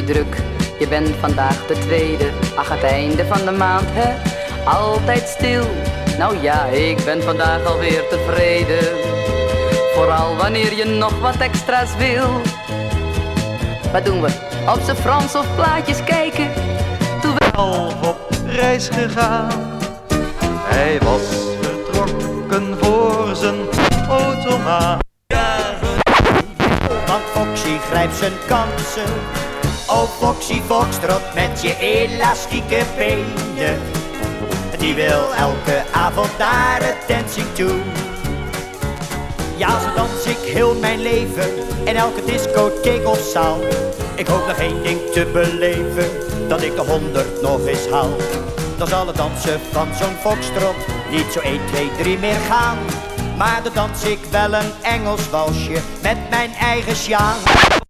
druk. Je bent vandaag de tweede, ach het einde van de maand hè. Altijd stil, nou ja, ik ben vandaag alweer tevreden. Vooral wanneer je nog wat extra's wil. Wat doen we? Op z'n Frans of plaatjes kijken? Toen we al op reis gegaan. Hij was vertrokken voor zijn automaat. Want Foxy grijpt zijn kansen. Oh Foxy Foxtrot met je elastieke benen. Die wil elke avond naar het dancing toe. Ja, zo dans ik heel mijn leven in elke discotheek of zaal. Ik hoop nog één ding te beleven, dat ik de 100 nog eens haal. Dan zal het dansen van zo'n foxtrot niet zo 1, 2, 3 meer gaan. Maar dan dans ik wel een Engels walsje met mijn eigen sjaan.